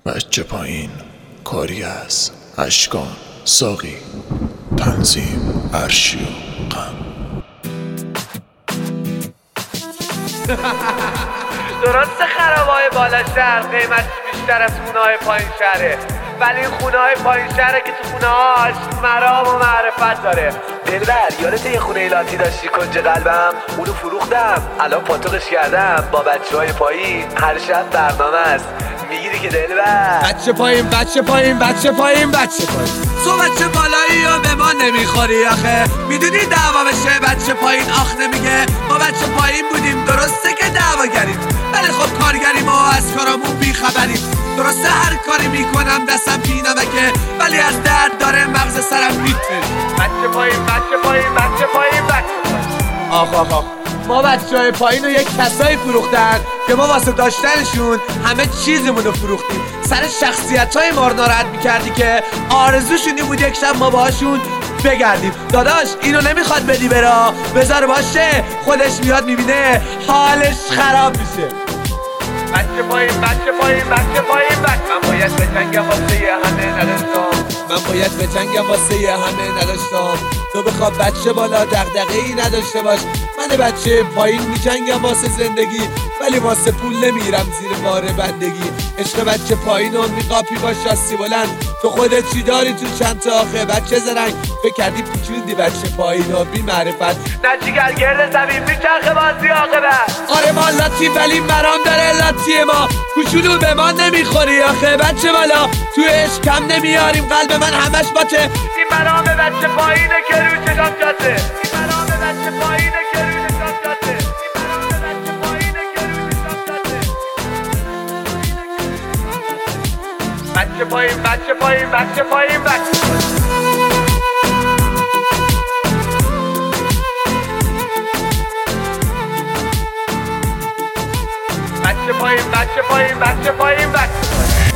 بچه پایین کاری از اشکان ساقی تنظیم ارشی و غم. درسته خرابای بالا شهر قیمتش بیشتر از خونه‌های پایین شهره، ولی این خونه‌های پایین شهره که تو خونه‌هاش مرام و معرفت داره. دلبر یادت یه خونه لاتی داشتی کنج قلبم؟ اونو فروختم، الان پاتوقش کردم با بچه‌های پایین. هر شب برنامه است، میگیری که دلبر؟ بچه پایین بچه پایین بچه پایین بچه پایین تو بچه بالایی و به ما نمیخوری آخه. میدونی دعوا بشه بچه پایین آخ نمیگه. ما بچه پایین بودیم درسته که دعوا گریم، ولی خب کارگریم و از کارامون بیخبریم. درسته هر کاری میکنم دستم بینمکه، ولی از درد داره مغز سرم میتره. بچه پایین بچه پایین بچه پایین بچه پایین. آخ آخ آخ، ما بچه‌های پایین رو یک کسایی فروختن که ما واسه داشتنشون همه چیزمون رو فروختیم. سر شخصیت‌های ما رو ناراحت می‌کردی که آرزوشون این بود یک شب ما باهاشون بگردیم. داداش اینو نمیخواد بدی برا، بذار باشه خودش میاد میبینه حالش خراب میشه. بچه پایین بچه پایین بچه پایین بچه. من باید به جنگم واسه یه همه نداشتم. من باید به جنگم واسه یه همه نداشتم. تو بخواب بچه بالا دغدغه‌ای نداشته باش. من بچه پایین میجنگم واسه زندگی، ولی واسه پول نمیرم زیر بار بندگی. عشق بچه پایین و میقاپی با شاسی بلند. تو خودت چی داری تو چند تا آخه بچه زرنگ؟ فکر کردی پیچوندی بچه پایین و بی معرفت. نه جیگر گرد زمین میچرخه بازی عاقبت. آره ما لاتی ولی مرام داره لاتی ما. کوچولو به ما نمیخوری آخه بچه بالا. تو عشق کم نمیاریم قلب من همش باته. این مرام بچه پایینه که رو چشم جاته. این مرام بچه پایینه که رو چشم جاته. این مرام بچه پایینه که رو چشم جاته. بچه پایین بچه پایین بچه پایین بچه پایین. بچه پایین بچه پایین بچه پایین بچه پایین.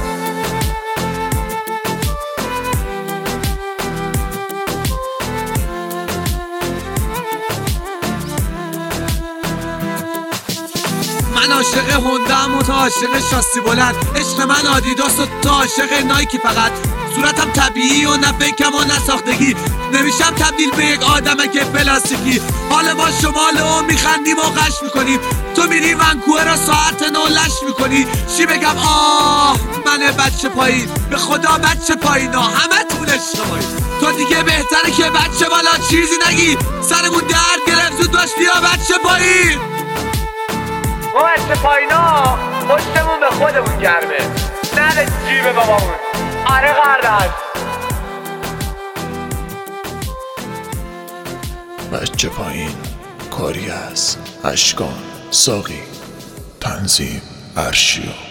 من عاشق هوندم و تو عاشق شاسی بلند. عشق من آدیداس و تو عاشق نایکی فقط. صورتم طبیعی و نه فیکم و نه ساختگی. نمیشم تبدیل به یک آدمک پلاستیکی. حال ما شمال و میخندیم و غش میکنیم. تو میری ونکوور را ساعت 9 لش میکنی. چی بگم آه من بچه پایین، به خدا بچه پایین ها همه تون اشتباهی. تو دیگه بهتره که بچه بالا چیزی نگی. سرمون درد گرفت زود باش بیا بچه پایین. ما بچه پایینا پشتمون به خودمون گرمه، نه به جیب بابامون. آره قردش. بچه پایین کاری از اشکان ساقی تنظیم ارشی و